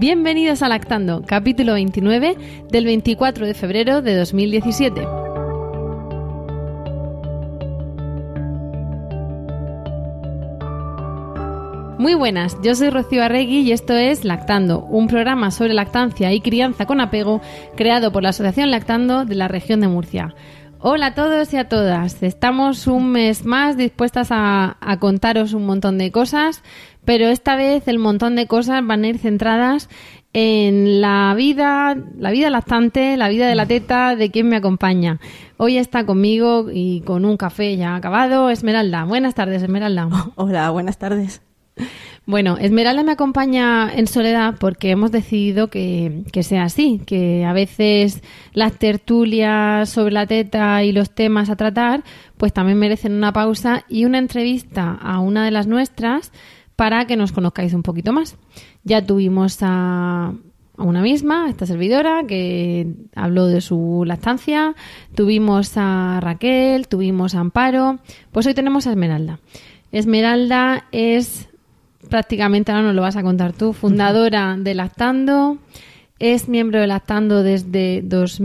Bienvenidos a Lactando, capítulo 29 del 24 de febrero de 2017. Muy buenas, yo soy Rocío Arregui y esto es Lactando, un programa sobre lactancia y crianza con apego creado por la Asociación Lactando de la región de Murcia. Hola a todos y a todas, estamos un mes más dispuestas a contaros un montón de cosas, pero esta vez el montón de cosas van a ir centradas en la vida lactante, la vida de la teta, de quien me acompaña. Hoy está conmigo y con un café ya acabado, Esmeralda. Buenas tardes, Esmeralda. Hola, buenas tardes. Bueno, Esmeralda me acompaña en soledad porque hemos decidido que sea así, que a veces las tertulias sobre la teta y los temas a tratar pues también merecen una pausa y una entrevista a una de las nuestras para que nos conozcáis un poquito más. Ya tuvimos a una misma, esta servidora, que habló de su lactancia, tuvimos a Raquel, tuvimos a Amparo, pues hoy tenemos a Esmeralda. Esmeralda es... prácticamente, ahora nos lo vas a contar tú, fundadora de Lactando, es miembro de Lactando desde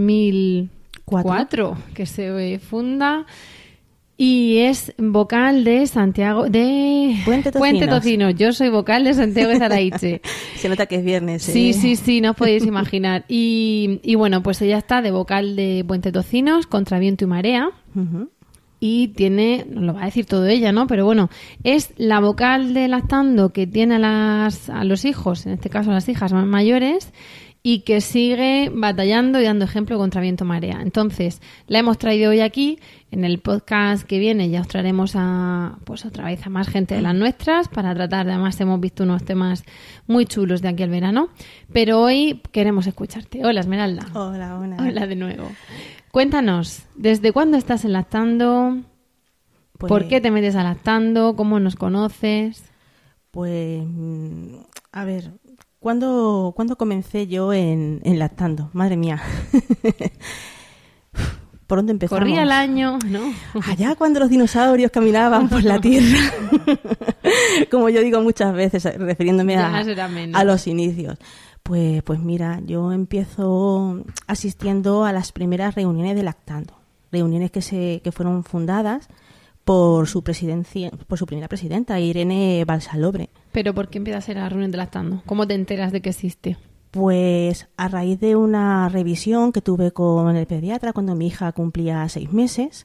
2004, que se funda, y es vocal de Santiago de Puente Tocinos. Yo soy vocal de Santiago de Zaraiche. Se nota que es viernes. Sí, no os podéis imaginar. Y bueno, pues ella está de vocal de Puente Tocinos, contra viento y marea. Uh-huh. Y tiene, nos lo va a decir todo ella, ¿no? Pero bueno, es la vocal de Lactando que tiene a los hijos, en este caso a las hijas más mayores, y que sigue batallando y dando ejemplo contra viento marea. Entonces, la hemos traído hoy aquí. En el podcast que viene ya os traeremos otra vez a más gente de las nuestras para tratar. Además, hemos visto unos temas muy chulos de aquí al verano. Pero hoy queremos escucharte. Hola, Esmeralda. Hola. Hola de nuevo. Cuéntanos, ¿desde cuándo estás en Lactando? Pues, ¿por qué te metes a Lactando? ¿Cómo nos conoces? Pues, a ver, ¿cuándo comencé yo en Lactando? Madre mía. ¿Por dónde empezamos? Corría el año, ¿no? Allá cuando los dinosaurios caminaban por la tierra. Como yo digo muchas veces, refiriéndome a los inicios. Pues mira, yo empiezo asistiendo a las primeras reuniones de Lactando, reuniones que fueron fundadas por su primera presidenta, Irene Balsalobre. ¿Pero por qué empiezas a ir a la reunión de Lactando? ¿Cómo te enteras de que existe? Pues a raíz de una revisión que tuve con el pediatra cuando mi hija cumplía 6 meses,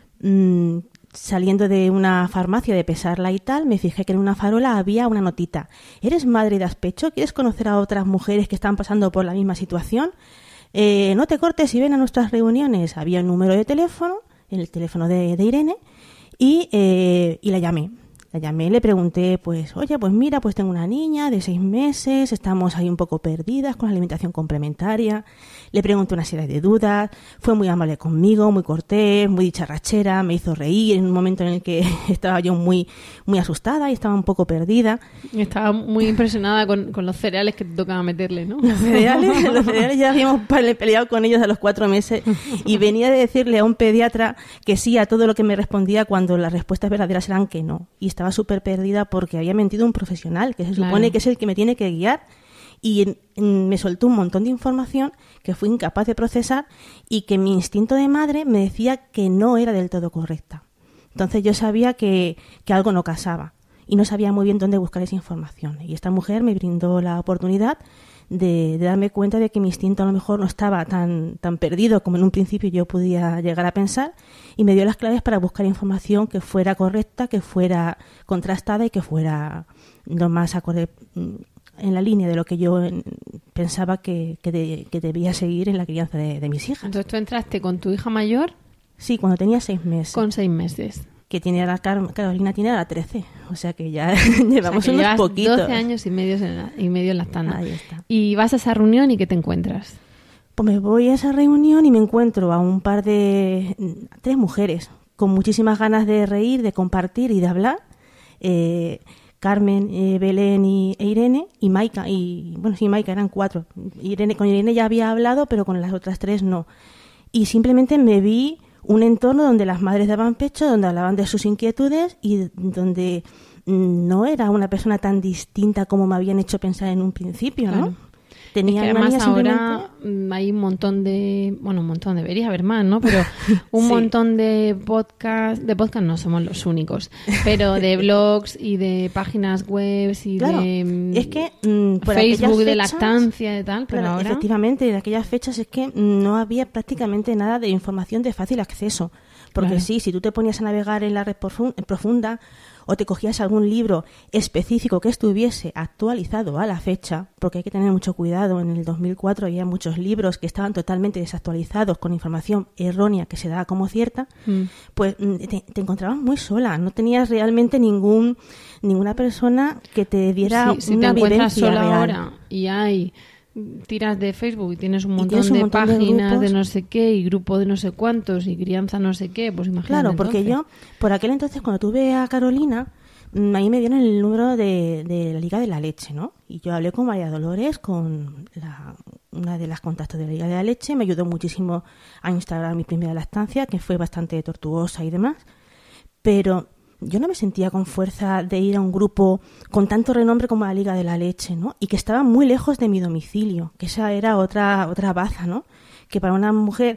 saliendo de una farmacia de pesarla y tal, me fijé que en una farola había una notita. ¿Eres madre y das pecho? ¿Quieres conocer a otras mujeres que están pasando por la misma situación? No te cortes y ven a nuestras reuniones. Había un número de teléfono, el teléfono de Irene, y la llamé. Le pregunté, pues, oye, pues mira, pues tengo una niña de 6 meses, estamos ahí un poco perdidas con la alimentación complementaria. Le pregunté una serie de dudas, fue muy amable conmigo, muy cortés, muy dicharrachera, me hizo reír en un momento en el que estaba yo muy, muy asustada y estaba un poco perdida. Estaba muy impresionada con los cereales que te tocaba meterle, ¿no? Los cereales ya habíamos peleado con ellos a los 4 meses y venía de decirle a un pediatra que sí a todo lo que me respondía cuando las respuestas verdaderas eran que no. Y estaba súper perdida porque había mentido un profesional que se supone que es el que me tiene que guiar y me soltó un montón de información que fui incapaz de procesar y que mi instinto de madre me decía que no era del todo correcta. Entonces yo sabía que algo no casaba y no sabía muy bien dónde buscar esa información. Y esta mujer me brindó la oportunidad de darme cuenta de que mi instinto a lo mejor no estaba tan perdido como en un principio yo podía llegar a pensar, y me dio las claves para buscar información que fuera correcta, que fuera contrastada y que fuera lo más acorde en la línea de lo que yo pensaba que debía seguir en la crianza de mis hijas. Entonces tú entraste con tu hija mayor. Sí, cuando tenía 6 meses. Con 6 meses. Que tiene ahora Carolina tiene ahora 13, o sea que ya llevamos unos poquitos. 12 años y medio en Lactando. Ahí está. Y vas a esa reunión y ¿qué te encuentras? Pues me voy a esa reunión y me encuentro a un par de 3 mujeres con muchísimas ganas de reír, de compartir y de hablar. Carmen, Belén e Irene y Maika. Y bueno, sí, Maika, eran 4. Con Irene ya había hablado, pero con las otras 3 no. Y simplemente me vi un entorno donde las madres daban pecho, donde hablaban de sus inquietudes y donde no era una persona tan distinta como me habían hecho pensar en un principio, ¿no? Claro. Tenía es que una además niña ahora hay un montón, debería haber más, ¿no? Pero un montón de podcast no somos los únicos, pero de blogs y de páginas web y claro, de es que por Facebook de fechas, lactancia y tal, pero claro, ahora... efectivamente, en aquellas fechas es que no había prácticamente nada de información de fácil acceso. Porque claro. sí, si tú te ponías a navegar en la red profunda o te cogías algún libro específico que estuviese actualizado a la fecha, porque hay que tener mucho cuidado, en el 2004 había muchos libros que estaban totalmente desactualizados con información errónea que se daba como cierta, pues te encontrabas muy sola, no tenías realmente ninguna persona que te diera si una te encuentras vivencia sola real. ahora y hay... tiras de Facebook y tienes un montón tienes un de montón de páginas de grupos. no sé qué y grupo de no sé cuántos y crianza no sé qué, pues imagínate. Claro, porque entonces. yo, por aquel entonces, cuando tuve a Carolina, ahí me dieron el número de la Liga de la Leche, ¿no? Y yo hablé con María Dolores, con una de las contactos de la Liga de la Leche, me ayudó muchísimo a instalar mi primera lactancia, que fue bastante tortuosa y demás, pero yo no me sentía con fuerza de ir a un grupo con tanto renombre como la Liga de la Leche, ¿no? Y que estaba muy lejos de mi domicilio, que esa era otra baza, ¿no? Que para una mujer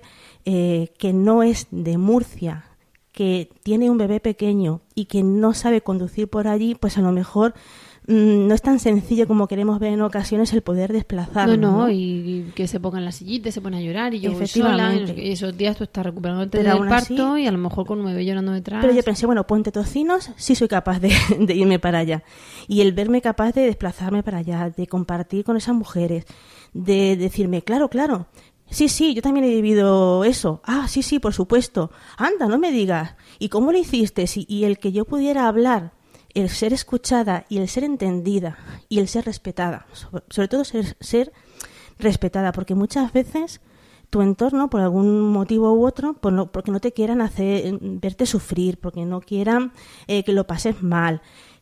que no es de Murcia, que tiene un bebé pequeño y que no sabe conducir por allí, pues a lo mejor no es tan sencillo como queremos ver en ocasiones el poder desplazarnos. No, y que se ponga en la sillita, se pone a llorar y yo voy sola, y no sé qué, y esos días tú estás recuperándote Pero del parto así, y a lo mejor con un bebé llorando detrás. Pero yo pensé, bueno, Puente Tocinos sí soy capaz de irme para allá. Y el verme capaz de desplazarme para allá, de compartir con esas mujeres, de decirme, claro, sí, yo también he vivido eso. Ah, sí, por supuesto. Anda, no me digas. ¿Y cómo lo hiciste? Y el que yo pudiera hablar, el ser escuchada y el ser entendida y el ser respetada. Sobre todo ser respetada, porque muchas veces tu entorno, por algún motivo u otro, porque no te quieran hacer verte sufrir, porque no quieran que lo pases mal,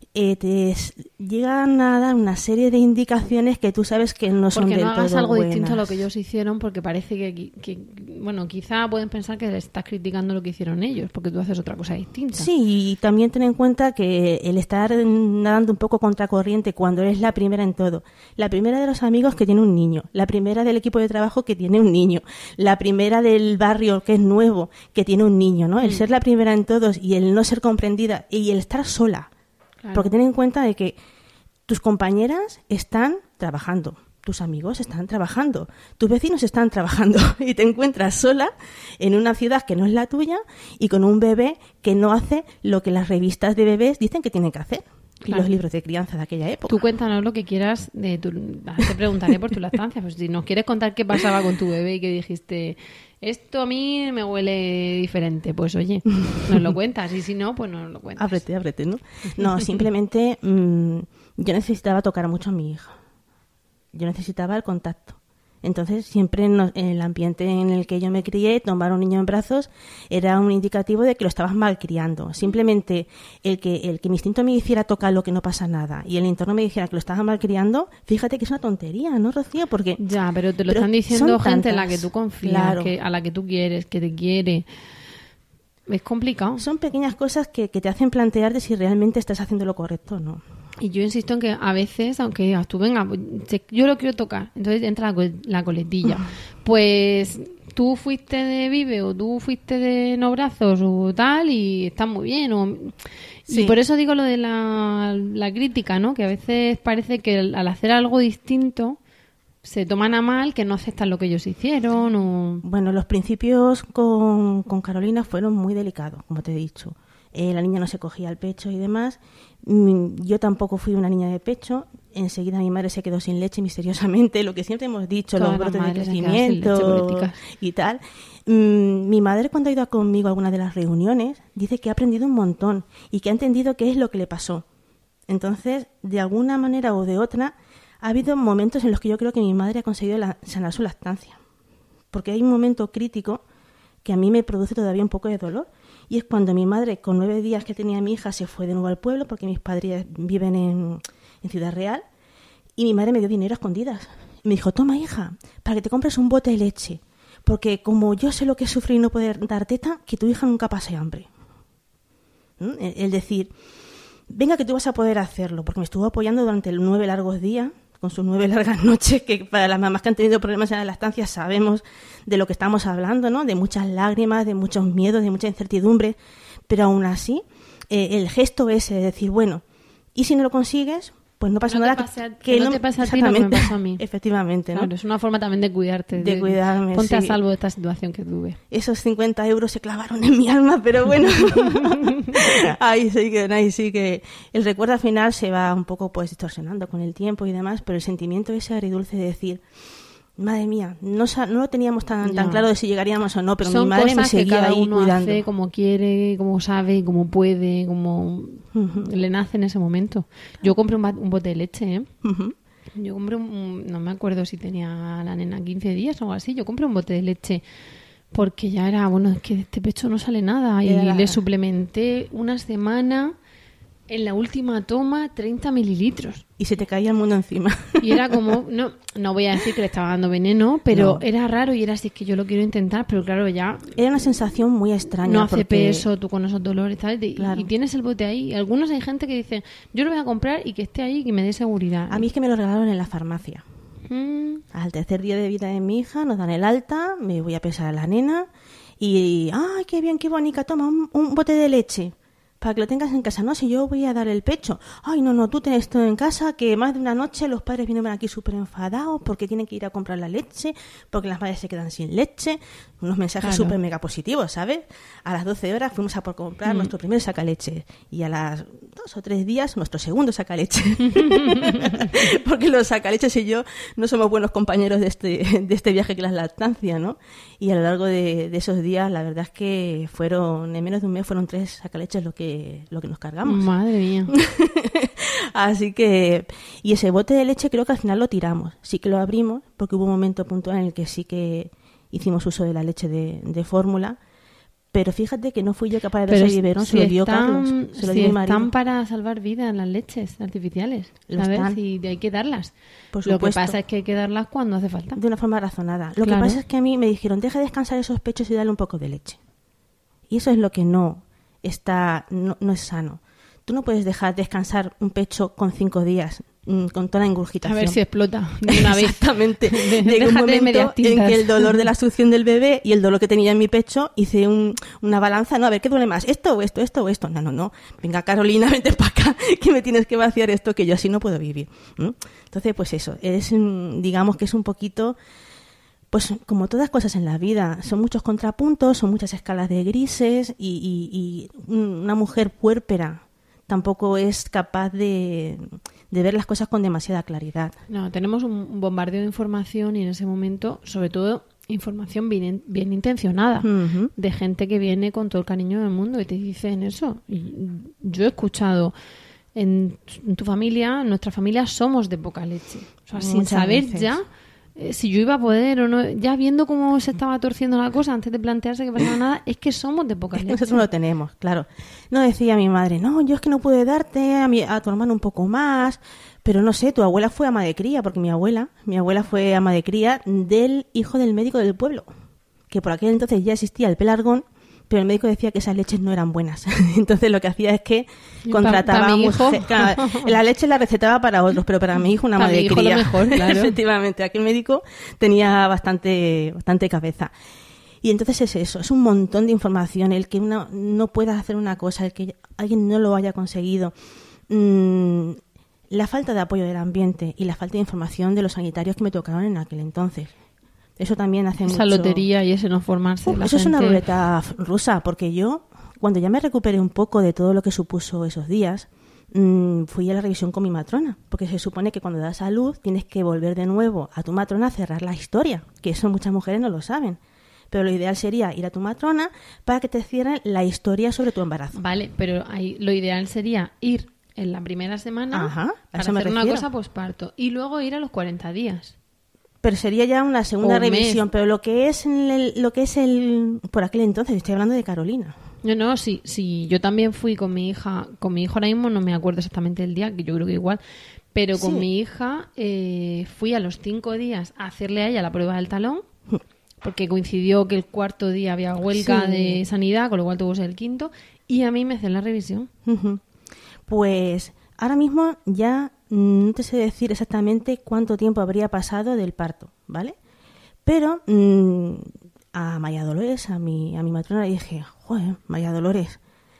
te llegan a dar una serie de indicaciones que tú sabes que no son del todo buenas. Porque no hagas algo distinto a lo que ellos hicieron, porque parece que bueno, quizá pueden pensar que le estás criticando lo que hicieron ellos, porque tú haces otra cosa distinta. Sí, y también ten en cuenta que el estar nadando un poco contracorriente cuando eres la primera en todo, la primera de los amigos que tiene un niño, la primera del equipo de trabajo que tiene un niño, la primera del barrio que es nuevo, que tiene un niño, ¿no? El ser la primera en todos y el no ser comprendida y el estar sola. Claro. Porque ten en cuenta de que tus compañeras están trabajando, tus amigos están trabajando, tus vecinos están trabajando y te encuentras sola en una ciudad que no es la tuya y con un bebé que no hace lo que las revistas de bebés dicen que tiene que hacer. Claro. Y los libros de crianza de aquella época. Tú cuéntanos lo que quieras te preguntaré por tu lactancia, pues si nos quieres contar qué pasaba con tu bebé y que dijiste, esto a mí me huele diferente, pues oye, nos lo cuentas, y si no, pues no nos lo cuentas. Ábrete, ¿no? No, simplemente yo necesitaba tocar mucho a mi hija. Yo necesitaba el contacto. Entonces, siempre en el ambiente en el que yo me crié, tomar un niño en brazos era un indicativo de que lo estabas malcriando. Simplemente el que mi instinto me hiciera tocar lo que no pasa nada y el entorno me dijera que lo estaba malcriando, fíjate que es una tontería, ¿no, Rocío? Porque ya, pero te lo están diciendo gente en la que tú confías, claro, a la que tú quieres, que te quiere. Es complicado. Son pequeñas cosas que te hacen plantear de si realmente estás haciendo lo correcto o no. Y yo insisto en que a veces, aunque digas tú, venga, yo lo quiero tocar, entonces entra la coletilla. Pues tú fuiste de Vive o tú fuiste de No Brazos o tal y está muy bien. Sí. Y por eso digo lo de la crítica, ¿no? Que a veces parece que al hacer algo distinto se toman a mal, que no aceptan lo que ellos hicieron. Bueno, los principios con Carolina fueron muy delicados, como te he dicho. La niña no se cogía al pecho y demás. Yo tampoco fui una niña de pecho. Enseguida mi madre se quedó sin leche misteriosamente, lo que siempre hemos dicho, todas los brotes de crecimiento y tal. Mi madre, cuando ha ido conmigo a alguna de las reuniones, dice que ha aprendido un montón y que ha entendido qué es lo que le pasó. Entonces, de alguna manera o de otra, ha habido momentos en los que yo creo que mi madre ha conseguido sanar su lactancia. Porque hay un momento crítico que a mí me produce todavía un poco de dolor. Y es cuando mi madre, con 9 días que tenía mi hija, se fue de nuevo al pueblo, porque mis padres viven en Ciudad Real, y mi madre me dio dinero a escondidas. Y me dijo, toma, hija, para que te compres un bote de leche, porque como yo sé lo que es sufrir y no poder dar teta, que tu hija nunca pase hambre. El decir, venga, que tú vas a poder hacerlo, porque me estuvo apoyando durante 9 largos días, con sus 9 largas noches, que para las mamás que han tenido problemas en la lactancia sabemos de lo que estamos hablando, ¿no? De muchas lágrimas, de muchos miedos, de mucha incertidumbre, pero aún así, el gesto ese de decir, bueno, ¿y si no lo consigues? Pues no pasa nada. Que no te pasa a ti lo que me pasó a mí. Efectivamente, ¿no? Claro, es una forma también de cuidarte. De cuidarme, ponte a sí. salvo de esta situación que tuve. Esos 50 euros se clavaron en mi alma, pero bueno. ahí sí que el recuerdo al final se va un poco pues distorsionando con el tiempo y demás, pero el sentimiento ese agridulce de decir, madre mía, no lo teníamos tan claro de si llegaríamos o no, pero son mi madre me cosas que seguía cada ahí uno cuidando. hace como quiere, como sabe, como puede, como le nace en ese momento. Yo compré un bote de leche, ¿eh? Uh-huh. Yo compré no me acuerdo si tenía la nena 15 días o algo así. Yo compré un bote de leche porque ya era, bueno, es que de este pecho no sale nada. Y le suplementé una semana, en la última toma, 30 mililitros. Y se te caía el mundo encima. Y era como, no voy a decir que le estaba dando veneno, pero era raro y era así, es que yo lo quiero intentar, pero claro, ya... Era una sensación muy extraña. No hace porque... peso tú con esos dolores, ¿sabes? Claro. Y tienes el bote ahí. Algunos hay gente que dice, yo lo voy a comprar y que esté ahí y que me dé seguridad. A mí es que me lo regalaron en la farmacia. Al tercer día de vida de mi hija nos dan el alta, me voy a pesar a la nena y ¡ay, qué bien, qué bonita! Toma un bote de leche para que lo tengas en casa. No, si yo voy a dar el pecho. Ay, no, tú tienes todo en casa, que más de una noche los padres vienen aquí súper enfadados porque tienen que ir a comprar la leche, porque las madres se quedan sin leche. Unos mensajes súper mega positivos, ¿sabes? A las 12 horas fuimos a por comprar nuestro primer sacaleche y a las 2 o 3 días nuestro segundo sacaleche. Porque los sacaleches y yo no somos buenos compañeros de este viaje que es la lactancia, ¿no? Y a lo largo de esos días, la verdad es que en menos de un mes fueron 3 sacaleches lo que nos cargamos. Madre mía. Así que, y ese bote de leche creo que al final lo tiramos. Sí que lo abrimos, porque hubo un momento puntual en el que sí que hicimos uso de la leche de fórmula, pero fíjate que no fui yo capaz de dar ese biberón, se lo dio Carlos, se lo dio mi marido. Están para salvar vidas las leches artificiales, ¿sabes? Y hay que darlas. Por lo supuesto. que pasa es que hay que darlas cuando hace falta. De una forma razonada. Lo que pasa es que a mí me dijeron, deja de descansar esos pechos y dale un poco de leche. Y eso es lo que no es sano. Tú no puedes dejar descansar un pecho con 5 días con toda la ingurgitación. A ver si explota de una vez. Exactamente. Llegó un momento en que el dolor de la succión del bebé y el dolor que tenía en mi pecho, hice una balanza. No, a ver, ¿qué duele más? ¿Esto o esto? ¿Esto o esto? No. Venga, Carolina, vente para acá, que me tienes que vaciar esto, que yo así no puedo vivir. Entonces, pues eso, digamos que es un poquito... Pues como todas cosas en la vida, son muchos contrapuntos, son muchas escalas de grises y una mujer puérpera tampoco es capaz de ver las cosas con demasiada claridad. No, tenemos un bombardeo de información y en ese momento, sobre todo, información bien intencionada, de gente que viene con todo el cariño del mundo y te dicen eso. Y yo he escuchado... En tu familia, en nuestra familia, somos de poca leche. O sea, sin saber veces. Ya... si yo iba a poder o no, ya viendo cómo se estaba torciendo la cosa antes de plantearse que pasaba nada, es que somos de poca leche. Nosotros no lo tenemos, claro. No decía mi madre, no, yo es que no pude darte a tu hermano un poco más, pero no sé, tu abuela fue ama de cría, porque mi abuela fue ama de cría del hijo del médico del pueblo, que por aquel entonces ya existía el pelargón, pero el médico decía que esas leches no eran buenas. Entonces lo que hacía es que contrataba... la leche la recetaba para otros, pero para mi hijo una madre de cría. Lo mejor, claro. Efectivamente, aquel médico tenía bastante cabeza. Y entonces es eso, es un montón de información, el que uno no pueda hacer una cosa, el que alguien no lo haya conseguido. La falta de apoyo del ambiente y la falta de información de los sanitarios que me tocaron en aquel entonces. Eso también hace mucho... Esa lotería y ese no formarse. Eso es una ruleta rusa, porque yo, cuando ya me recuperé un poco de todo lo que supuso esos días, fui a la revisión con mi matrona, porque se supone que cuando das a luz tienes que volver de nuevo a tu matrona a cerrar la historia, que eso muchas mujeres no lo saben. Pero lo ideal sería ir a tu matrona para que te cierren la historia sobre tu embarazo. Vale, pero ahí lo ideal sería ir en la primera semana para hacer una cosa posparto y luego ir a los 40 días. Pero sería ya una segunda revisión. Pero lo que es por aquel entonces, estoy hablando de Carolina. No, sí, yo también fui con mi hija. Con mi hijo ahora mismo no me acuerdo exactamente el día, que yo creo que igual. Pero con mi hija fui a los 5 días a hacerle a ella la prueba del talón, porque coincidió que el 4º día había huelga de sanidad, con lo cual tuvo que ser el 5º, y a mí me hacen la revisión. Pues ahora mismo ya no te sé decir exactamente cuánto tiempo habría pasado del parto, ¿vale? Pero a María Dolores, a mi matrona, le dije, joder, María Dolores,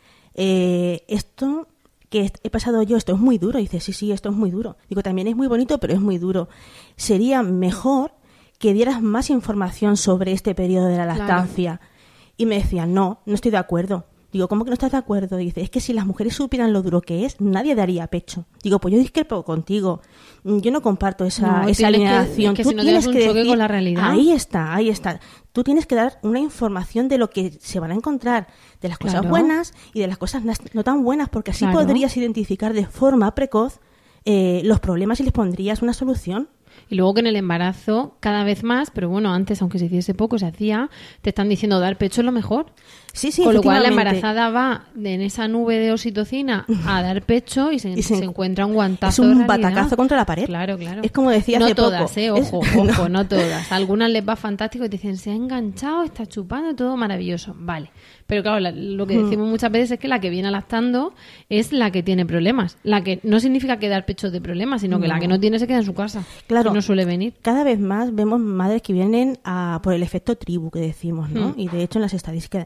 esto que he pasado yo, esto es muy duro. Y dice, sí, esto es muy duro. Digo, también es muy bonito, pero es muy duro. Sería mejor que dieras más información sobre este periodo de la lactancia. Claro. Y me decían, no estoy de acuerdo. Digo, ¿cómo que no estás de acuerdo? Y dice, es que si las mujeres supieran lo duro que es, nadie daría pecho. Digo, pues yo discrepo contigo. Yo no comparto esa alineación. Que tú si no tienes un choque con la realidad. Ahí está. Tú tienes que dar una información de lo que se van a encontrar, de las cosas buenas y de las cosas no tan buenas, porque así podrías identificar de forma precoz los problemas y les pondrías una solución. Y luego que en el embarazo, cada vez más, pero bueno, antes, aunque se hiciese poco, se hacía, te están diciendo dar pecho es lo mejor. Sí, con lo cual la embarazada va en esa nube de oxitocina a dar pecho y se encuentra un guantazo. Es un batacazo contra la pared. Claro. Es como decía hace poco. No todas, ojo, no todas. Algunas les va fantástico y te dicen, se ha enganchado, está chupando, todo maravilloso. Vale. Pero claro, lo que decimos muchas veces es que la que viene lactando es la que tiene problemas. La que no significa que dar pecho de problemas, sino que la que no tiene se queda en su casa. Claro. Y no suele venir. Cada vez más vemos madres que vienen por el efecto tribu que decimos, ¿no? Y de hecho en las estadísticas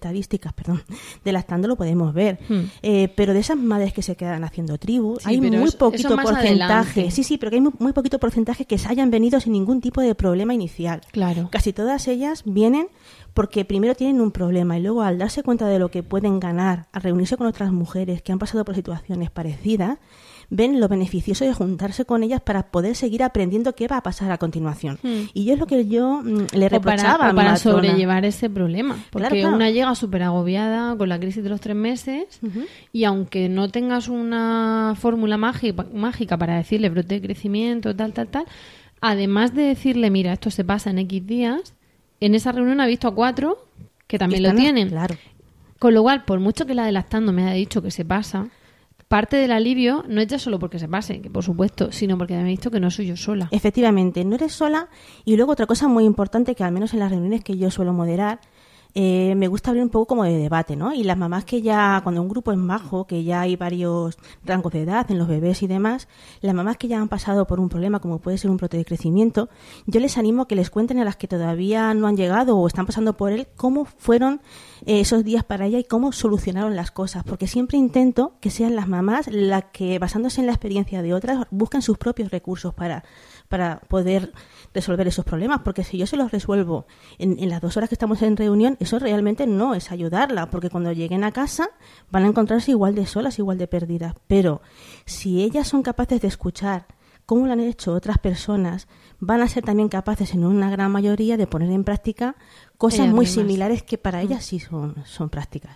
de lactando lo podemos ver. Pero de esas madres que se quedan haciendo tribu, hay muy poquito porcentaje. Adelante. Sí, pero que hay muy poquito porcentaje que se hayan venido sin ningún tipo de problema inicial. Claro. Casi todas ellas vienen porque primero tienen un problema y luego al darse cuenta de lo que pueden ganar al reunirse con otras mujeres que han pasado por situaciones parecidas, ven lo beneficioso de juntarse con ellas para poder seguir aprendiendo qué va a pasar a continuación. Y yo es lo que yo le reprochaba a mi para matrona. Sobrellevar ese problema. Porque claro. Una llega súper agobiada con la crisis de los 3 meses y aunque no tengas una fórmula mágica para decirle brote de crecimiento, tal, además de decirle, mira, esto se pasa en X días, en esa reunión ha visto a 4 que también lo tienen. Claro. Con lo cual, por mucho que la de lactando me haya dicho que se pasa, parte del alivio no es ya solo porque se pase, que por supuesto, sino porque me he visto que no soy yo sola. Efectivamente, no eres sola. Y luego otra cosa muy importante que al menos en las reuniones que yo suelo moderar, me gusta abrir un poco como de debate, ¿no? Y las mamás que ya, cuando un grupo es majo, que ya hay varios rangos de edad en los bebés y demás, las mamás que ya han pasado por un problema como puede ser un brote de crecimiento, yo les animo a que les cuenten a las que todavía no han llegado o están pasando por él cómo fueron esos días para ella y cómo solucionaron las cosas, porque siempre intento que sean las mamás las que, basándose en la experiencia de otras, buscan sus propios recursos para poder resolver esos problemas, porque si yo se los resuelvo en las 2 horas que estamos en reunión, eso realmente no es ayudarla, porque cuando lleguen a casa van a encontrarse igual de solas, igual de perdidas. Pero si ellas son capaces de escuchar cómo lo han hecho otras personas, van a ser también capaces en una gran mayoría de poner en práctica cosas muy similares que para ellas sí son prácticas.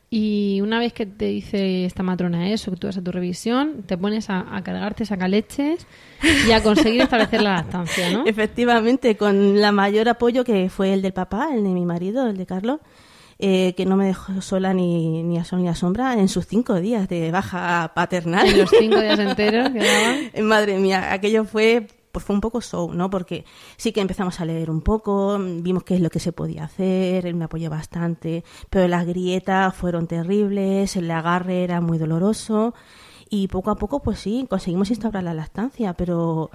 Y una vez que te dice esta matrona eso, que tú vas a tu revisión, te pones a cargarte sacaleches y a conseguir establecer la lactancia, ¿no? Efectivamente, con la mayor apoyo que fue el del papá, el de mi marido, el de Carlos, que no me dejó sola ni a sol ni a sombra en sus 5 días de baja paternal. En los 5 días enteros que daban. Madre mía, aquello fue un poco show, ¿no? Porque sí que empezamos a leer un poco, vimos qué es lo que se podía hacer, él me apoyó bastante, pero las grietas fueron terribles, el agarre era muy doloroso y poco a poco, pues sí, conseguimos instaurar la lactancia, pero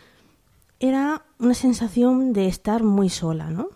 era una sensación de estar muy sola, ¿no?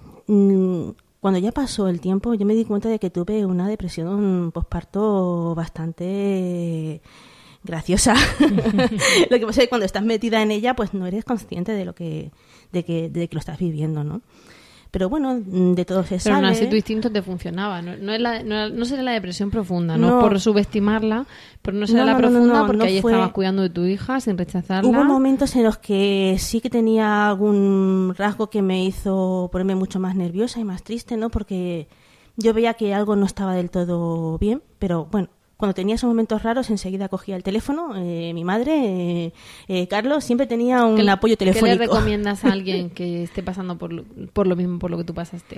Cuando ya pasó el tiempo, yo me di cuenta de que tuve una depresión posparto bastante graciosa. Lo que pasa es que cuando estás metida en ella, pues no eres consciente de que lo estás viviendo, ¿no? Pero bueno, de todo se sale. Pero aún así tu instinto te funcionaba. No será la depresión profunda, no por subestimarla, pero no será la profunda porque ahí estabas cuidando de tu hija sin rechazarla. Hubo momentos en los que sí que tenía algún rasgo que me hizo ponerme mucho más nerviosa y más triste, ¿no? Porque yo veía que algo no estaba del todo bien, pero bueno, cuando tenía esos momentos raros, enseguida cogía el teléfono. Mi madre, Carlos, siempre tenía un apoyo telefónico. ¿Qué le recomiendas a alguien que esté pasando por lo mismo, por lo que tú pasaste?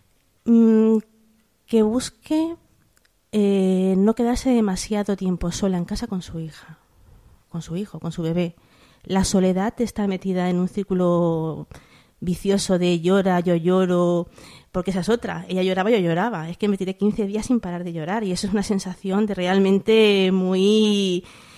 Que busque no quedarse demasiado tiempo sola en casa con su hija, con su hijo, con su bebé. La soledad está metida en un círculo vicioso de llora, yo lloro, porque esa es otra. Ella lloraba, yo lloraba. Es que me tiré 15 días sin parar de llorar y eso es una sensación de realmente muy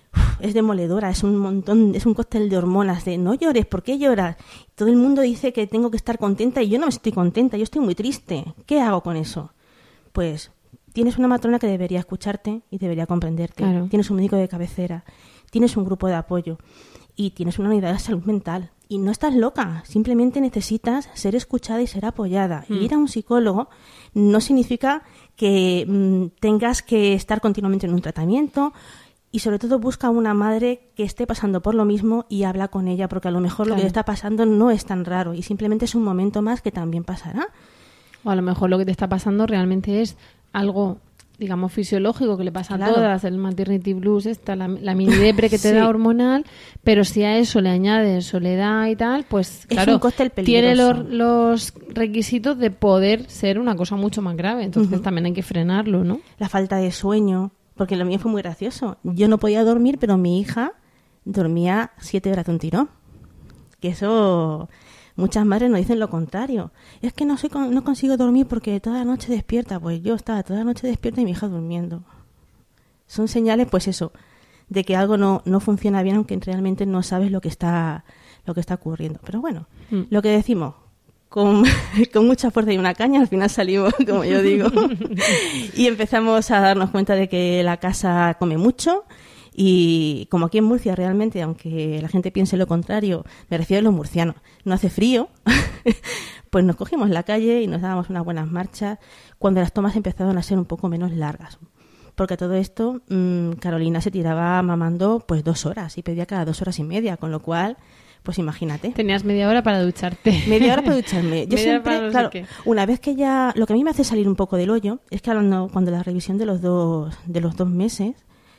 es demoledora, es un montón, es un cóctel de hormonas, de no llores, ¿por qué lloras? Todo el mundo dice que tengo que estar contenta y yo no estoy contenta, yo estoy muy triste. ¿Qué hago con eso? Pues tienes una matrona que debería escucharte y debería comprenderte. Claro. Tienes un médico de cabecera, tienes un grupo de apoyo y tienes una unidad de salud mental. Y no estás loca, simplemente necesitas ser escuchada y ser apoyada. Y ir a un psicólogo no significa que tengas que estar continuamente en un tratamiento. Y sobre todo busca a una madre que esté pasando por lo mismo y habla con ella, porque a lo mejor lo que le está pasando no es tan raro y simplemente es un momento más que también pasará. O a lo mejor lo que te está pasando realmente es algo, digamos, fisiológico que le pasa a todas, el maternity blues, la mini depre que te da hormonal, pero si a eso le añades soledad y tal, pues claro, es un cóctel tiene peligroso. los requisitos de poder ser una cosa mucho más grave. Entonces también hay que frenarlo, ¿no? La falta de sueño, porque lo mío fue muy gracioso. Yo no podía dormir, pero mi hija dormía 7 horas de un tirón. Que eso, muchas madres nos dicen lo contrario. Es que no consigo dormir porque toda la noche despierta. Pues yo estaba toda la noche despierta y mi hija durmiendo. Son señales, pues eso, de que algo no funciona bien, aunque realmente no sabes lo que está ocurriendo. Pero bueno, lo que decimos, con mucha fuerza y una caña, al final salimos, como yo digo, y empezamos a darnos cuenta de que la casa come mucho. Y como aquí en Murcia realmente, aunque la gente piense lo contrario, me refiero a los murcianos, no hace frío, pues nos cogimos la calle y nos dábamos unas buenas marchas cuando las tomas empezaron a ser un poco menos largas. Porque todo esto, Carolina se tiraba mamando pues 2 horas y pedía cada 2 horas y media, con lo cual, pues imagínate. Tenías media hora para ducharte. Media hora para ducharme. Yo siempre, claro, una vez que ya, lo que a mí me hace salir un poco del hoyo es que cuando la revisión de los 2 meses,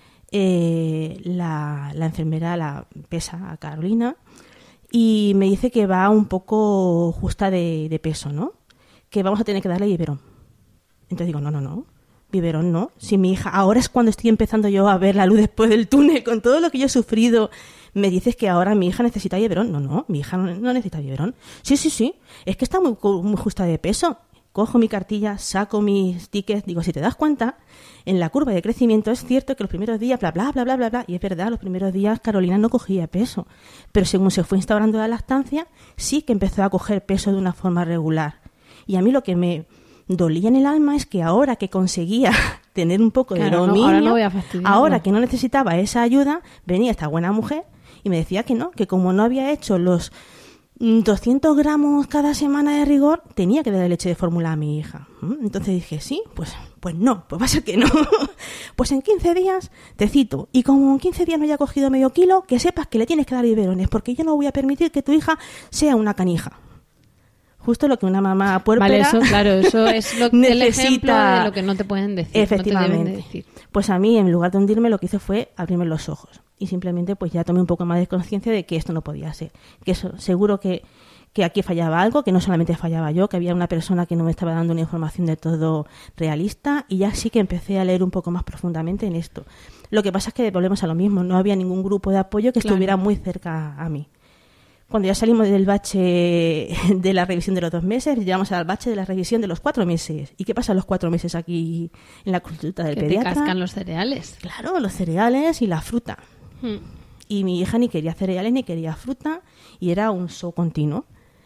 la enfermera la pesa a Carolina y me dice que va un poco justa de peso, ¿no? Que vamos a tener que darle biberón. Entonces digo, no, biberón no. Si mi hija, ahora es cuando estoy empezando yo a ver la luz después del túnel, con todo lo que yo he sufrido, me dices que ahora mi hija necesita biberón. No, mi hija no necesita biberón. Sí, es que está muy justa de peso. Cojo mi cartilla, saco mis tickets, digo, si te das cuenta, en la curva de crecimiento es cierto que los primeros días, bla, bla, bla, bla, bla, bla, y es verdad, los primeros días Carolina no cogía peso, pero según se fue instaurando la lactancia, sí que empezó a coger peso de una forma regular. Y a mí lo que me dolía en el alma es que ahora que conseguía tener un poco de dominio, ahora no voy a fastidiarlo. Ahora que no necesitaba esa ayuda, venía esta buena mujer y me decía que no, que como no había hecho los 200 gramos cada semana de rigor, tenía que darle leche de fórmula a mi hija. Entonces dije, sí, pues no, pues va a ser que no. Pues en 15 días te cito, y como en 15 días no haya cogido medio kilo, que sepas que le tienes que dar biberones, porque yo no voy a permitir que tu hija sea una canija. Justo lo que una mamá puérpera vale, eso, claro, eso es el ejemplo de lo que no te pueden decir. Efectivamente. No te deben decir. Pues a mí, en lugar de hundirme, lo que hice fue abrirme los ojos. Y simplemente pues ya tomé un poco más de conciencia de que esto no podía ser. Que eso, seguro que aquí fallaba algo, que no solamente fallaba yo, que había una persona que no me estaba dando una información de todo realista, y ya sí que empecé a leer un poco más profundamente en esto. Lo que pasa es que volvemos a lo mismo, no había ningún grupo de apoyo que estuviera muy cerca a mí. Cuando ya salimos del bache de la revisión de los 2 meses, llegamos al bache de la revisión de los 4 meses. ¿Y qué pasa los 4 meses aquí en la consulta del pediatra? Que te cascan los cereales. Claro, los cereales y la fruta. Y mi hija ni quería cereales ni quería fruta y era un show continuo.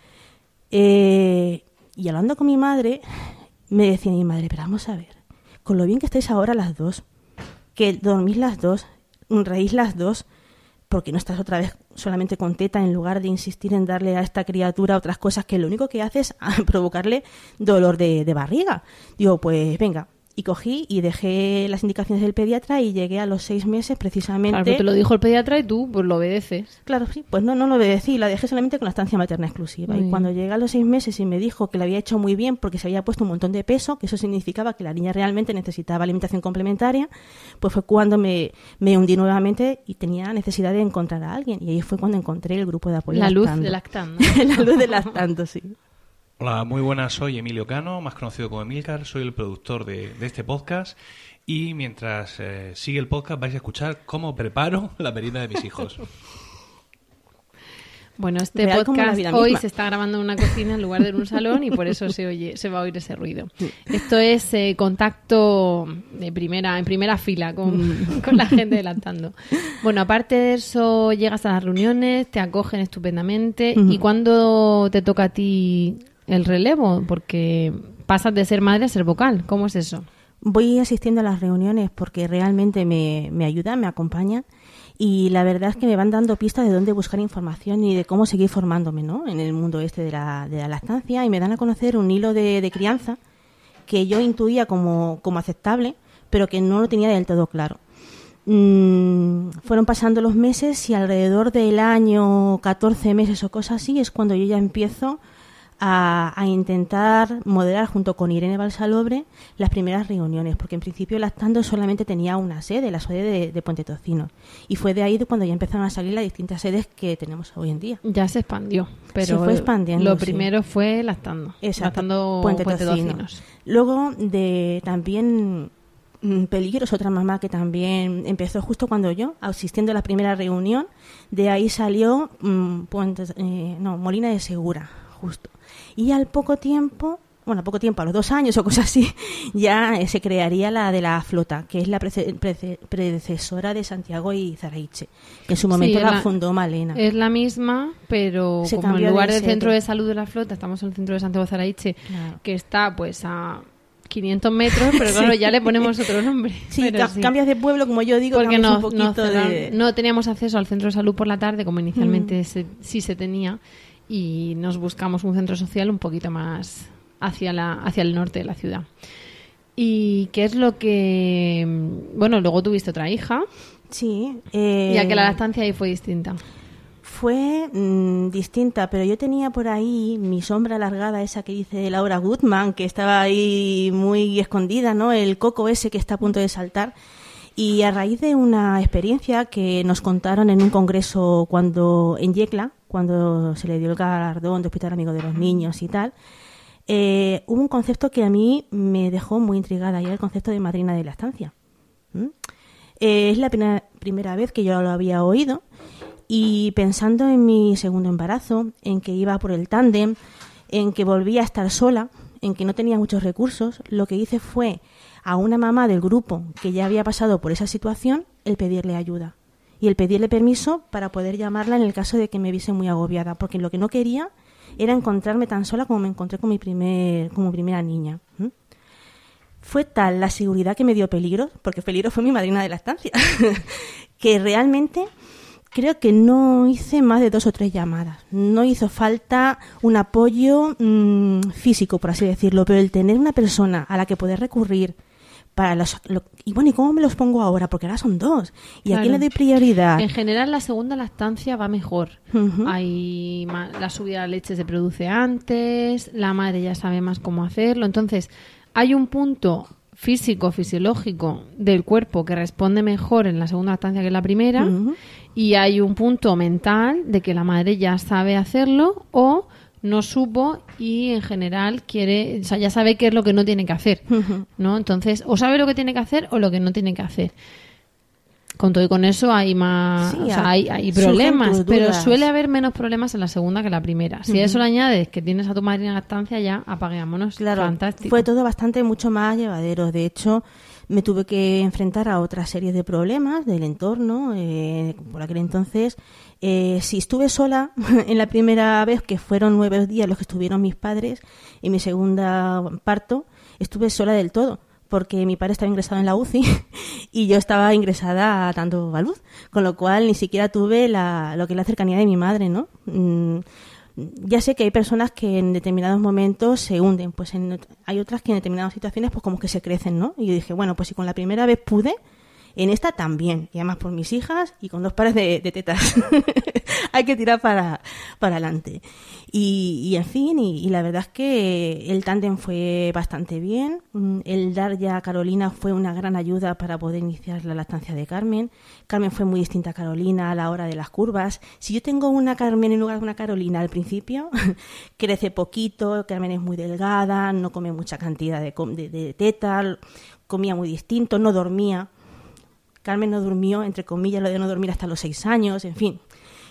Y hablando con mi madre, me decía mi madre, pero vamos a ver, con lo bien que estáis ahora las dos, que dormís las dos, reís las dos, porque no estás otra vez solamente con teta en lugar de insistir en darle a esta criatura otras cosas que lo único que hace es provocarle dolor de barriga. Digo, pues venga. Y cogí y dejé las indicaciones del pediatra y llegué a los 6 meses precisamente. Claro, pero te lo dijo el pediatra y tú pues lo obedeces. Claro, sí, pues no lo obedecí, la dejé solamente con la estancia materna exclusiva. Y cuando llegué a los 6 meses y me dijo que lo había hecho muy bien porque se había puesto un montón de peso, que eso significaba que la niña realmente necesitaba alimentación complementaria, pues fue cuando me hundí nuevamente y tenía necesidad de encontrar a alguien. Y ahí fue cuando encontré el grupo de apoyo. La luz de Lactando. La luz de Lactando, sí. Hola, muy buenas, soy Emilio Cano, más conocido como Emilcar, soy el productor de este podcast y mientras sigue el podcast vais a escuchar cómo preparo la merienda de mis hijos. Bueno, este Real como la podcast vida hoy misma. se está grabando en una cocina en lugar de en un salón y por eso se va a oír ese ruido. Esto es contacto en primera fila con la gente de Lactando. Bueno, aparte de eso, llegas a las reuniones, te acogen estupendamente. ¿Y cuándo te toca a ti el relevo? Porque pasas de ser madre a ser vocal. ¿Cómo es eso? Voy asistiendo a las reuniones porque realmente me ayudan, me acompañan. Y la verdad es que me van dando pistas de dónde buscar información y de cómo seguir formándome, ¿no? En el mundo de la lactancia, y me dan a conocer un hilo de crianza que yo intuía como aceptable, pero que no lo tenía del todo claro. Fueron pasando los meses y alrededor del año 14 meses o cosas así es cuando yo ya empiezo a intentar moderar junto con Irene Balsalobre las primeras reuniones, porque en principio Lactando solamente tenía una sede, la sede de Puente Tocino, y fue de ahí cuando ya empezaron a salir las distintas sedes que tenemos hoy en día. Ya se expandió, pero se fue expandiendo, lo primero fue Lactando. Exacto, Lactando Puente Tocino. Tocinos. Luego también Peligros, otra mamá que también empezó justo cuando yo, asistiendo a la primera reunión, de ahí salió Molina de Segura, justo. Y al poco tiempo, a los 2 años o cosas así, ya se crearía la de la Flota, que es la predecesora de Santiago y Zaraiche, que en su momento la fundó Malena. Es la misma, pero Se como en cambió lugar de del sede. centro de salud de la Flota, estamos en el centro de Santiago de Zaraiche, Claro. que está pues a 500 metros, pero claro, ya le ponemos otro nombre. Sí, Pero sí. cambias de pueblo, como yo digo, Porque cambias un poquito no teníamos acceso al centro de salud por la tarde, como inicialmente sí se tenía, y nos buscamos un centro social un poquito más hacia el norte de la ciudad. ¿Y qué es lo que...? Bueno, luego tuviste otra hija, Sí. ya que la lactancia ahí fue distinta. Fue distinta, pero yo tenía por ahí mi sombra alargada, esa que dice Laura Goodman, que estaba ahí muy escondida, ¿no? El coco ese que está a punto de saltar. Y a raíz de una experiencia que nos contaron en un congreso en Yecla, cuando se le dio el galardón de Hospital Amigo de los Niños y tal, hubo un concepto que a mí me dejó muy intrigada, y era el concepto de madrina de lactancia. Es la primera vez que yo lo había oído, y pensando en mi segundo embarazo, en que iba por el tándem, en que volvía a estar sola, en que no tenía muchos recursos, lo que hice fue a una mamá del grupo que ya había pasado por esa situación el pedirle ayuda y el pedirle permiso para poder llamarla en el caso de que me viese muy agobiada, porque lo que no quería era encontrarme tan sola como me encontré con como primera niña. Fue tal la seguridad que me dio Peligros, porque Peligros fue mi madrina de lactancia, que realmente creo que no hice más de 2 o 3 llamadas. No hizo falta un apoyo físico, por así decirlo, pero el tener una persona a la que poder recurrir para y ¿cómo me los pongo ahora? Porque ahora son 2. ¿Y a quién le doy prioridad? En general, la segunda lactancia va mejor. Hay la subida de leche se produce antes, la madre ya sabe más cómo hacerlo. Entonces, hay un punto fisiológico del cuerpo que responde mejor en la segunda lactancia que en la primera, y hay un punto mental de que la madre ya sabe hacerlo o no supo y en general ya sabe qué es lo que no tiene que hacer, ¿no? Entonces, o sabe lo que tiene que hacer o lo que no tiene que hacer. Con todo y con eso hay más, Sí, hay problemas, pero dudas. suele haber menos problemas en la segunda que en la primera. Si a eso le añades que tienes a tu madrina de lactancia, ya apaguémonos. Claro, fantástico. fue todo mucho más llevadero. De hecho, me tuve que enfrentar a otra serie de problemas del entorno. Por aquel entonces, si estuve sola en la primera vez, que fueron 9 días los que estuvieron mis padres, en mi segunda parto, estuve sola del todo, porque mi padre estaba ingresado en la UCI y yo estaba ingresada dando a luz, con lo cual ni siquiera tuve lo que es la cercanía de mi madre, ¿no? Ya sé que hay personas que en determinados momentos se hunden, pues hay otras que en determinadas situaciones pues como que se crecen, ¿no? Y yo dije, bueno, pues si con la primera vez pude, en esta también, y además por mis hijas y con 2 pares de tetas. Hay que tirar para adelante. Y en fin, y la verdad es que el tándem fue bastante bien. El dar ya a Carolina fue una gran ayuda para poder iniciar la lactancia de Carmen. Carmen fue muy distinta a Carolina a la hora de las curvas. Si yo tengo una Carmen en lugar de una Carolina al principio, crece poquito, Carmen es muy delgada, no come mucha cantidad de teta, comía muy distinto, no dormía. Carmen no durmió, entre comillas, lo de no dormir hasta los 6 años, en fin.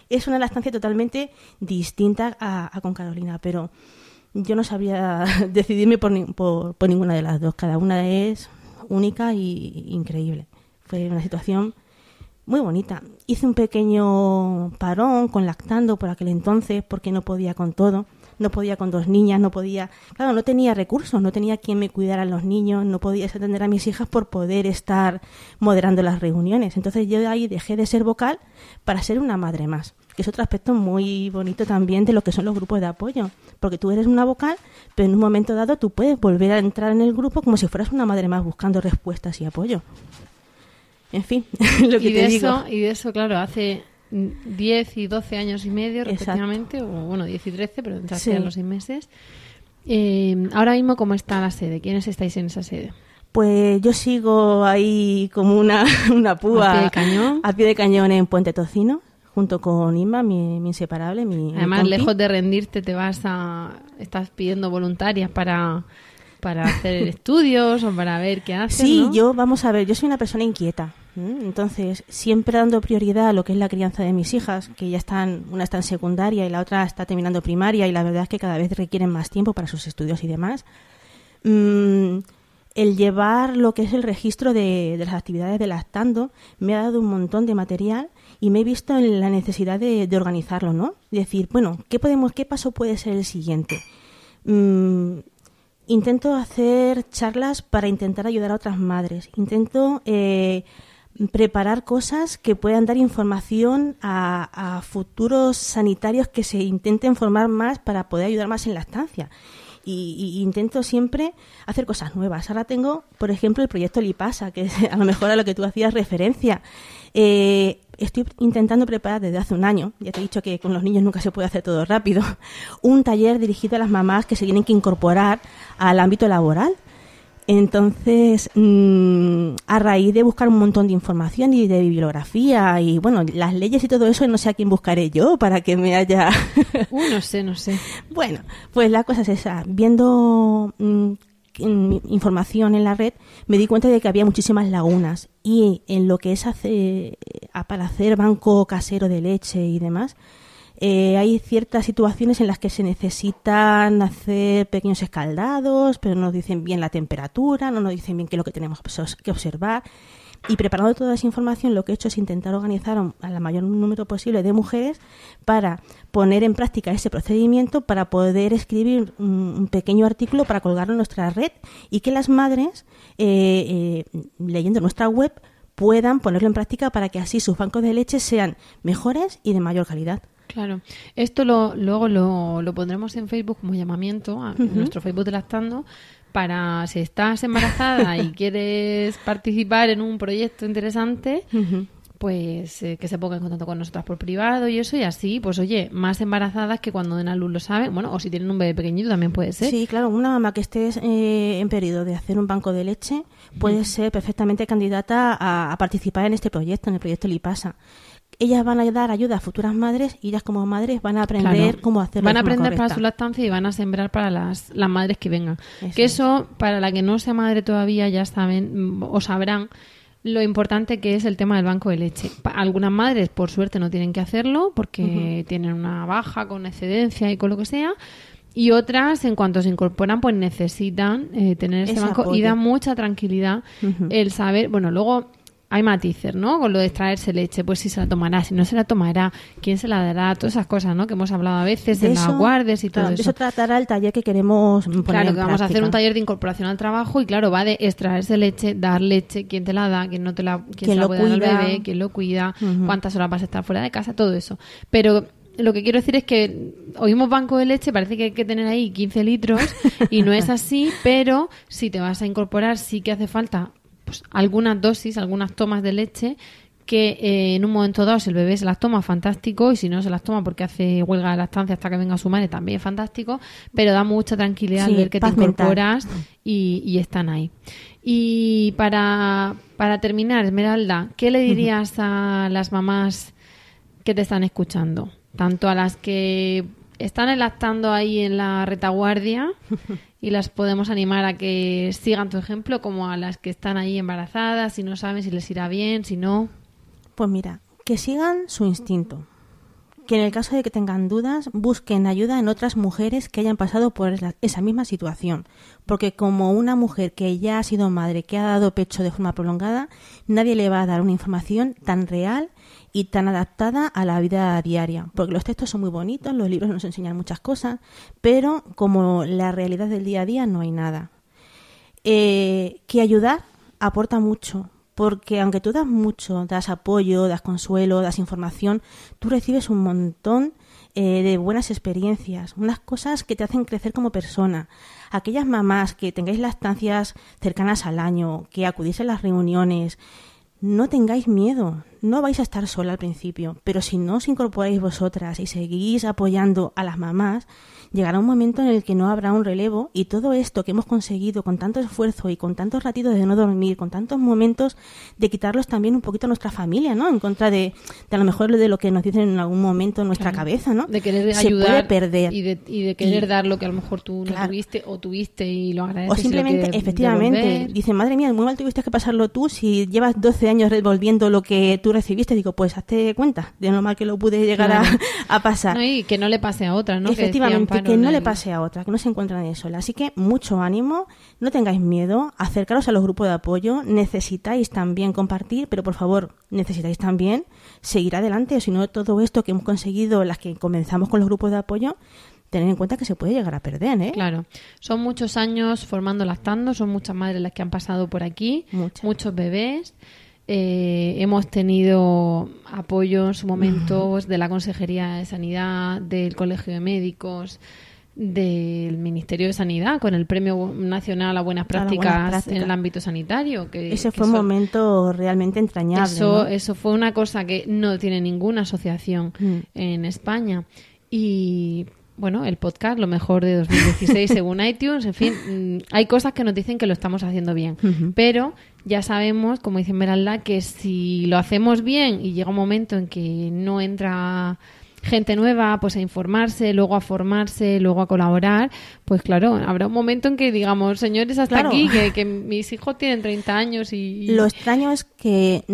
es una lactancia totalmente distinta a con Carolina, pero yo no sabía decidirme por ninguna de las dos. Cada una es única y increíble. Fue una situación muy bonita. Hice un pequeño parón con lactando por aquel entonces porque no podía con todo. No podía con 2 niñas, no tenía recursos, no tenía quien me cuidara a los niños, no podía atender a mis hijas por poder estar moderando las reuniones. Entonces yo ahí dejé de ser vocal para ser una madre más, que es otro aspecto muy bonito también de lo que son los grupos de apoyo, porque tú eres una vocal, pero en un momento dado tú puedes volver a entrar en el grupo como si fueras una madre más buscando respuestas y apoyo. En fin, lo que te digo. Y de eso, claro, hace 10 y 12 años y medio, respectivamente, o bueno, 10 y 13, pero entraste a los 6 meses. Ahora mismo, ¿cómo está la sede? ¿Quiénes estáis en esa sede? Pues yo sigo ahí como una púa a pie de cañón en Puente Tocino, junto con Inma, mi inseparable. Además, lejos de rendirte, estás pidiendo voluntarias para hacer estudios o para ver qué haces, Sí, ¿no? Vamos a ver, yo soy una persona inquieta. Entonces, siempre dando prioridad a lo que es la crianza de mis hijas, que ya una está en secundaria y la otra está terminando primaria, y la verdad es que cada vez requieren más tiempo para sus estudios y demás. El llevar lo que es el registro de las actividades de lactando me ha dado un montón de material y me he visto en la necesidad de organizarlo, ¿no? Decir, bueno, ¿qué paso puede ser el siguiente? Intento hacer charlas para intentar ayudar a otras madres. Intento preparar cosas que puedan dar información a futuros sanitarios que se intenten formar más para poder ayudar más en lactancia. Y intento siempre hacer cosas nuevas. Ahora tengo, por ejemplo, el proyecto Lipasa, que es a lo mejor a lo que tú hacías referencia. Estoy intentando preparar desde hace un año, ya te he dicho que con los niños nunca se puede hacer todo rápido, un taller dirigido a las mamás que se tienen que incorporar al ámbito laboral. Entonces, a raíz de buscar un montón de información y de bibliografía y, bueno, las leyes y todo eso, no sé a quién buscaré yo para que me haya... No sé. Bueno, pues la cosa es esa. Viendo información en la red, me di cuenta de que había muchísimas lagunas y en lo que es para hacer banco casero de leche y demás, hay ciertas situaciones en las que se necesitan hacer pequeños escaldados, pero no nos dicen bien la temperatura, no nos dicen bien qué es lo que tenemos que observar. Y preparando toda esa información, lo que he hecho es intentar organizar a la mayor número posible de mujeres para poner en práctica ese procedimiento, para poder escribir un pequeño artículo para colgarlo en nuestra red y que las madres, leyendo nuestra web, puedan ponerlo en práctica para que así sus bancos de leche sean mejores y de mayor calidad. Claro. Esto luego lo pondremos en Facebook como llamamiento, en nuestro Facebook de Lactando, para si estás embarazada y quieres participar en un proyecto interesante, pues que se ponga en contacto con nosotras por privado y eso, y así, pues oye, más embarazadas que cuando den a luz lo saben, bueno, o si tienen un bebé pequeñito también puede ser. Sí, claro, una mamá que esté en periodo de hacer un banco de leche puede ser perfectamente candidata a participar en este proyecto, en el proyecto Lipasa. Ellas van a dar ayuda a futuras madres y ellas como madres van a aprender cómo hacerlo. Van a aprender para su lactancia y van a sembrar para las madres que vengan. Que eso, para la que no sea madre todavía, ya saben o sabrán lo importante que es el tema del banco de leche. Algunas madres, por suerte, no tienen que hacerlo porque tienen una baja con excedencia y con lo que sea. Y otras, en cuanto se incorporan, pues necesitan tener ese banco apoyo. Y da mucha tranquilidad el saber, bueno, luego... Hay matices, ¿no? Con lo de extraerse leche, pues si se la tomará, si no se la tomará, quién se la dará, todas esas cosas, ¿no? Que hemos hablado a veces de las guardias y todo eso. De eso tratará el taller que queremos poner Claro, en que vamos práctica. a hacer un taller de incorporación al trabajo y claro, va de extraerse leche, dar leche, quién te la da, quién no te la, quién se la puede dar al bebé, quién lo cuida, cuántas horas vas a estar fuera de casa, todo eso. Pero lo que quiero decir es que oímos banco de leche, parece que hay que tener ahí 15 litros y no es así, pero si te vas a incorporar sí que hace falta pues algunas dosis, algunas tomas de leche que en un momento dado si el bebé se las toma, fantástico, y si no se las toma porque hace huelga de lactancia hasta que venga su madre, también es fantástico, pero da mucha tranquilidad al ver que te incorporas y están ahí. Y para terminar, Esmeralda, ¿qué le dirías a las mamás que te están escuchando? Tanto a las que están lactando ahí en la retaguardia y las podemos animar a que sigan tu ejemplo, como a las que están ahí embarazadas y no saben si les irá bien, si no. Pues mira, que sigan su instinto, que en el caso de que tengan dudas, busquen ayuda en otras mujeres que hayan pasado por esa misma situación. Porque como una mujer que ya ha sido madre, que ha dado pecho de forma prolongada, nadie le va a dar una información tan real y tan adaptada a la vida diaria. Porque los textos son muy bonitos, los libros nos enseñan muchas cosas, pero como la realidad del día a día no hay nada. Que ayudar aporta mucho. Porque aunque tú das mucho, das apoyo, das consuelo, das información, tú recibes un montón de buenas experiencias, unas cosas que te hacen crecer como persona. Aquellas mamás que tengáis lactancias cercanas al año, que acudís a las reuniones, no tengáis miedo, no vais a estar sola al principio, pero si no os incorporáis vosotras y seguís apoyando a las mamás, llegará un momento en el que no habrá un relevo y todo esto que hemos conseguido con tanto esfuerzo y con tantos ratitos de no dormir, con tantos momentos de quitarlos también un poquito a nuestra familia, ¿no? En contra de a lo mejor de lo que nos dicen en algún momento en nuestra cabeza, ¿no? De querer se ayudar puede perder. Y de querer dar lo que a lo mejor tú no tuviste o tuviste y lo agradeces. O simplemente, efectivamente, dicen, madre mía, muy mal tuviste que pasarlo tú si llevas 12 años devolviendo lo que tú recibiste. Digo, pues hazte cuenta de lo mal que lo pude llegar a pasar. No, y que no le pase a otra, ¿no? Efectivamente, que no le pase a otra, que no se encuentre nadie sola. Así que mucho ánimo, no tengáis miedo, acercaros a los grupos de apoyo, necesitáis también compartir, pero por favor, necesitáis también seguir adelante, si no todo esto que hemos conseguido, las que comenzamos con los grupos de apoyo, tener en cuenta que se puede llegar a perder, ¿eh? Claro, son muchos años formando lactando, son muchas madres las que han pasado por aquí, muchos bebés. Hemos tenido apoyo en su momento de la Consejería de Sanidad, del Colegio de Médicos, del Ministerio de Sanidad con el Premio Nacional a Buenas Prácticas en el ámbito sanitario. Ese fue un momento realmente entrañable. Eso fue una cosa que no tiene ninguna asociación en España. Y bueno, el podcast, lo mejor de 2016 según iTunes, en fin, hay cosas que nos dicen que lo estamos haciendo bien, pero ya sabemos, como dice Esmeralda, que si lo hacemos bien y llega un momento en que no entra gente nueva, pues a informarse, luego a formarse, luego a colaborar, pues claro, habrá un momento en que digamos, señores, hasta aquí, que mis hijos tienen 30 años y... Lo extraño es que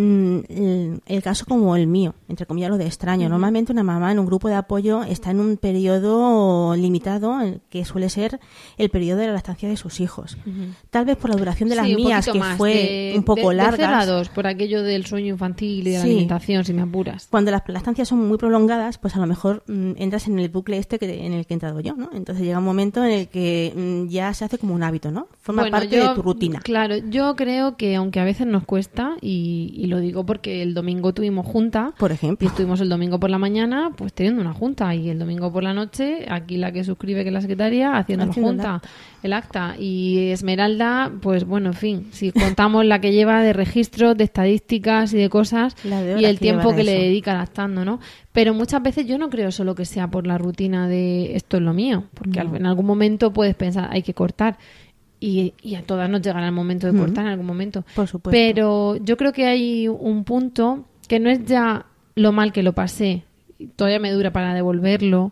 el caso como el mío, entre comillas lo de extraño, normalmente una mamá en un grupo de apoyo está en un periodo limitado, que suele ser el periodo de la lactancia de sus hijos. Tal vez por la duración de las mías, que fue un poco larga. Cerrados, por aquello del sueño infantil y de la alimentación, si me apuras. Cuando las lactancias son muy prolongadas, pues a lo mejor entras en el bucle en el que he entrado yo, ¿no? Entonces llega un momento en el que ya se hace como un hábito, ¿no? Forma parte de tu rutina. Claro, yo creo que aunque a veces nos cuesta, y lo digo porque el domingo tuvimos junta, por ejemplo, y estuvimos el domingo por la mañana pues teniendo una junta, y el domingo por la noche aquí la que suscribe, que es la secretaria, haciendo la junta, el acta, y Esmeralda, pues bueno, en fin, si contamos la que lleva de registros, de estadísticas y de cosas, y el tiempo que le dedica lactando, ¿no? Pero muchas veces yo no creo solo que sea por la rutina de esto es lo mío, porque en algún momento puedes pensar, hay que cortar, y a todas nos llegará el momento de cortar en algún momento. Por supuesto. Pero yo creo que hay un punto que no es ya lo mal que lo pasé, todavía me dura para devolverlo,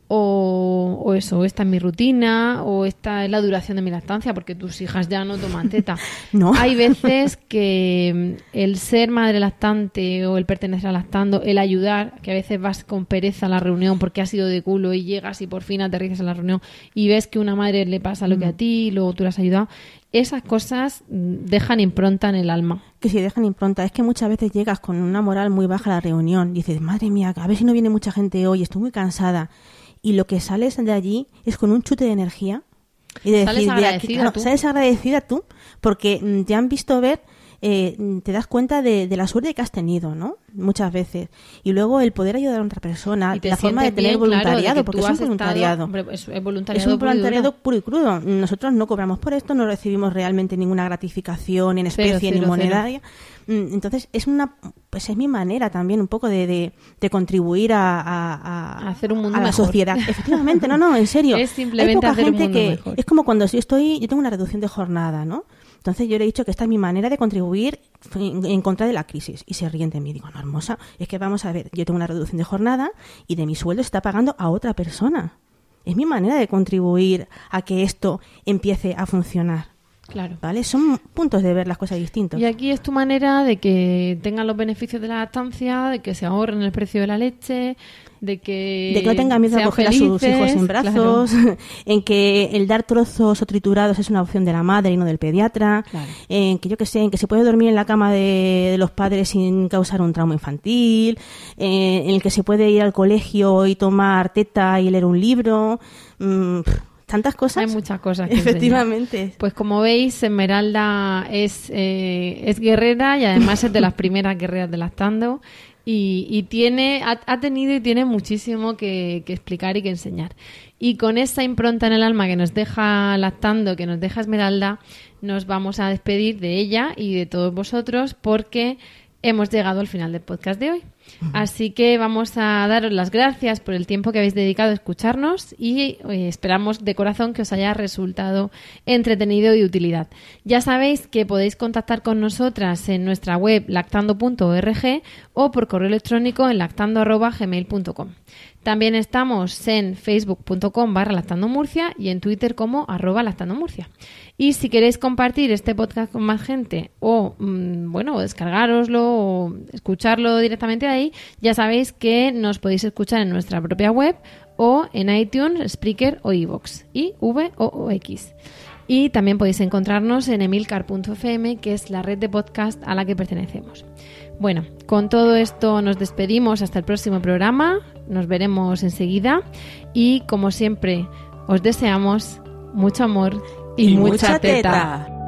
o eso, esta es mi rutina, o esta es la duración de mi lactancia, porque tus hijas ya no toman teta. No. Hay veces que el ser madre lactante o el pertenecer a lactando, el ayudar, que a veces vas con pereza a la reunión porque has ido de culo y llegas y por fin aterrizas en la reunión y ves que a una madre le pasa lo que a ti y luego tú le has ayudado, esas cosas dejan impronta en el alma. Que si dejan impronta, es que muchas veces llegas con una moral muy baja a la reunión, dices, madre mía, a ver si no viene mucha gente hoy, estoy muy cansada. Y lo que sales de allí es con un chute de energía. Y de sales decir, agradecida tú. Sales agradecida tú, porque te han visto ver, te das cuenta de la suerte que has tenido, ¿no? Muchas veces. Y luego el poder ayudar a otra persona, la forma de tener voluntariado, claro, porque es un voluntariado. Es un voluntariado puro y crudo. Nosotros no cobramos por esto, no recibimos realmente ninguna gratificación en especie ni monetaria. Entonces es mi manera también un poco de contribuir a hacer un mundo a la mejor. Sociedad. Efectivamente, no, en serio. Es simplemente hay poca hacer gente un mundo que mejor. Es como cuando yo tengo una reducción de jornada, ¿no? Entonces yo le he dicho que esta es mi manera de contribuir en contra de la crisis. Y se ríen de mí. Digo, no, hermosa, es que vamos a ver, yo tengo una reducción de jornada y de mi sueldo se está pagando a otra persona. Es mi manera de contribuir a que esto empiece a funcionar. Claro. ¿Vale? Son puntos de ver las cosas distintos. Y aquí es tu manera de que tengan los beneficios de la lactancia, de que se ahorren el precio de la leche, de que no tengan miedo a coger a sus hijos en brazos, claro. En que el dar trozos o triturados es una opción de la madre y no del pediatra, claro. En que en que se puede dormir en la cama de los padres sin causar un trauma infantil, en el que se puede ir al colegio y tomar teta y leer un libro. Tantas cosas. Hay muchas cosas que efectivamente enseñar. Pues como veis, Esmeralda es guerrera y además es de las primeras guerreras de Lactando y ha tenido y tiene muchísimo que explicar y que enseñar. Y con esa impronta en el alma que nos deja Lactando, que nos deja Esmeralda, nos vamos a despedir de ella y de todos vosotros porque hemos llegado al final del podcast de hoy. Así que vamos a daros las gracias por el tiempo que habéis dedicado a escucharnos y esperamos de corazón que os haya resultado entretenido y de utilidad. Ya sabéis que podéis contactar con nosotras en nuestra web lactando.org o por correo electrónico en lactando@gmail.com. También estamos en facebook.com/lactandomurcia y en Twitter como @lactandomurcia. Y si queréis compartir este podcast con más gente o descargároslo o escucharlo directamente de ahí, ya sabéis que nos podéis escuchar en nuestra propia web o en iTunes, Spreaker o iVoox y VOOX. Y también podéis encontrarnos en emilcar.fm, que es la red de podcast a la que pertenecemos. Bueno, con todo esto nos despedimos hasta el próximo programa. Nos veremos enseguida y, como siempre, os deseamos mucho amor y mucha teta.